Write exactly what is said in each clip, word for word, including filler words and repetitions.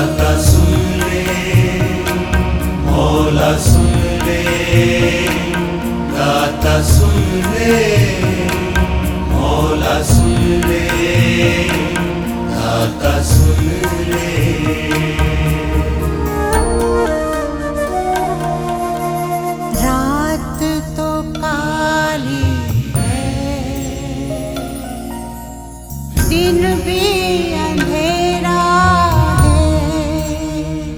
दाता सुन ले, मौला सुन ले, दाता सुन ले, मौला सुन ले, दाता सुन ले। रात तो काली है, दिन भी अंधेरा है।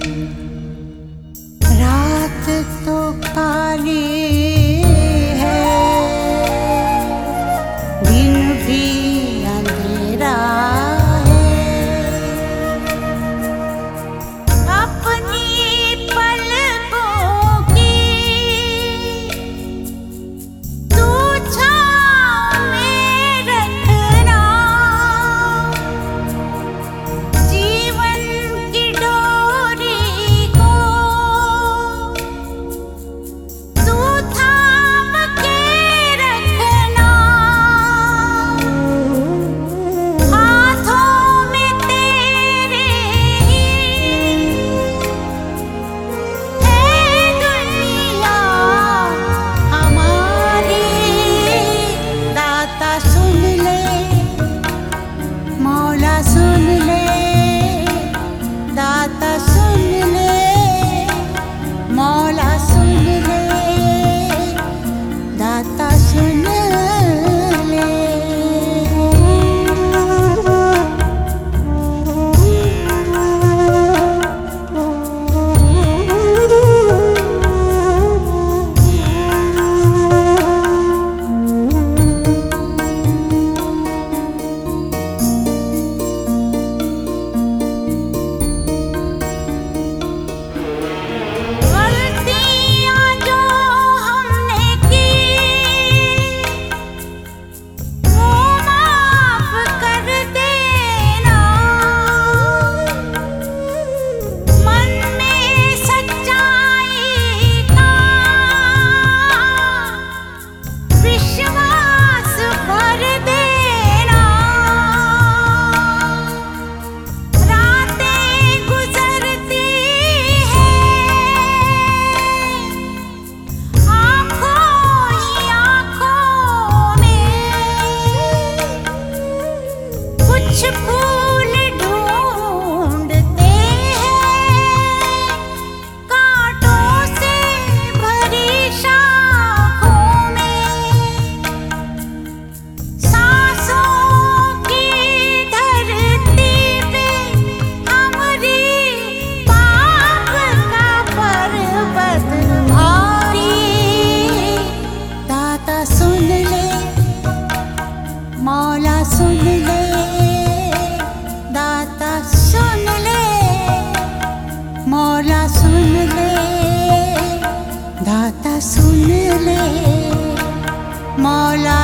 रात तो काली है, दिन भी अंधेरा है। अपनी पलकों की तू छाँव में रखना, जीवन की डोरी को तू थाम के रखना। हाथों में तेरे ही है दुनिया हमारी, दाता सुन ले, मौला सुन ले, दाता सुन ले, मौला सुन ले, दाता सुन ले। गलतियाँ जो हमने की वो माफ कर देना। मन में सच्चाई का विश्वास भर देना। रातें गुजरती हैं आँखों ही आँखों में, कुछ फूल ढूंढते हैं कांटों से भरी शाखों में। सांसों की धरती पे हमारी पाप का पर्वत भारी, दाता सुन ले, मौला सुन ले, दाता सुन ले, मौला सुन ले, दाता सुन ले, मौला